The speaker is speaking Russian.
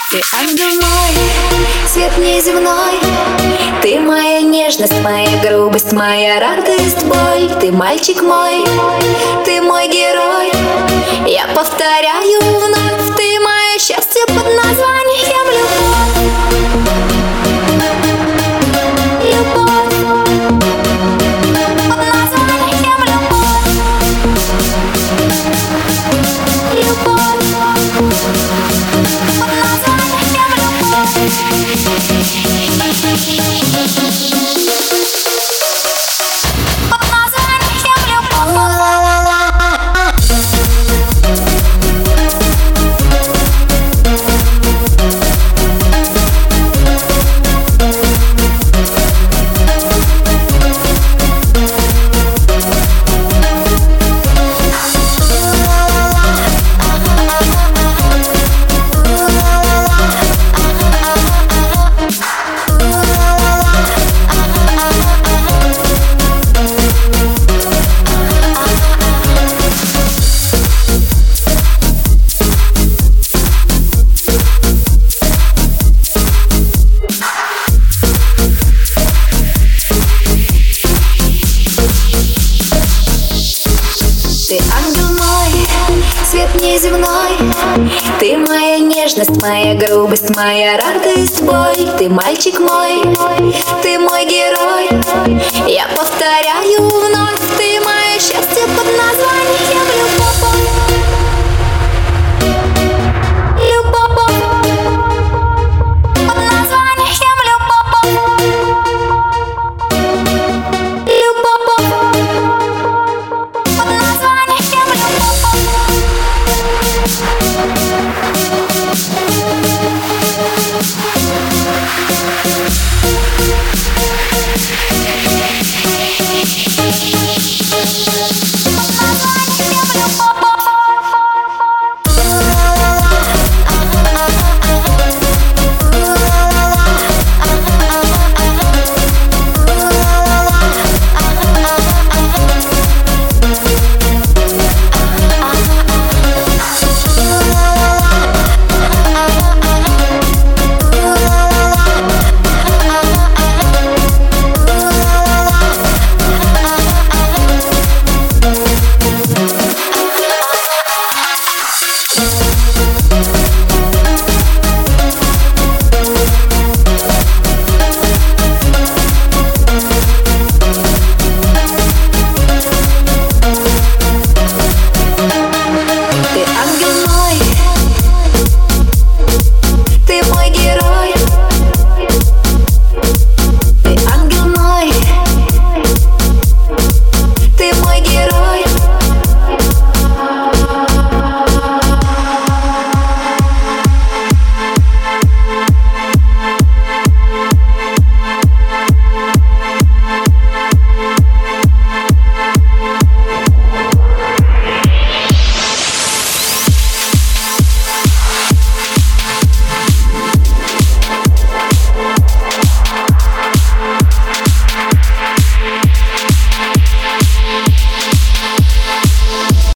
Ты ангел мой, свет неземной. Ты моя нежность, моя грубость, моя радость, боль. Ты мальчик мой, ты мой герой. Я повторяю вновь, ты мое счастье под названием любовь. Любовь под названием любовь. Любовь под названием любовь. Под названием любовь. Ты ангел мой, свет неземной. Ты моя нежность, моя грубость, моя радость, боль. Ты мальчик мой, ты мой герой. Я повторяю вновь,